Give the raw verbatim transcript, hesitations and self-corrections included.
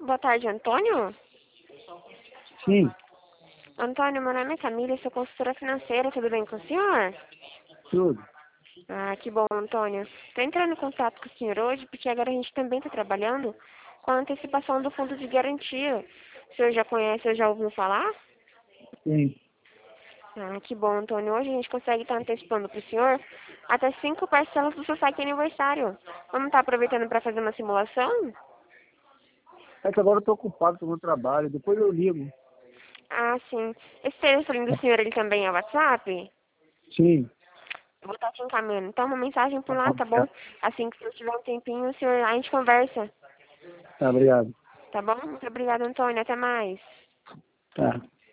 Boa tarde, Antônio. Sim, Antônio, meu nome é Camila, sou consultora financeira, tudo bem com o senhor? tudo. Ah, que bom, Antônio. Estou entrando em contato com o senhor hoje porque agora a gente também está trabalhando com a antecipação do fundo de garantia. O senhor já conhece ou já ouviu falar? Sim. Ah, que bom, Antônio. Hoje a gente consegue estar antecipando para o senhor até cinco parcelas do seu saque aniversário. Vamos estar aproveitando para fazer uma simulação? É que agora eu estou ocupado com o meu trabalho, depois eu ligo. Ah, sim. Esse telefone do senhor, ele também é WhatsApp? Sim. Eu vou estar te encaminhando. Então, uma mensagem por Tá lá, bom, tá bom? obrigado. Assim que se eu tiver um tempinho, o senhor, a gente conversa. Tá, obrigado. Tá bom? Muito obrigada, Antônio. Até mais. Tá.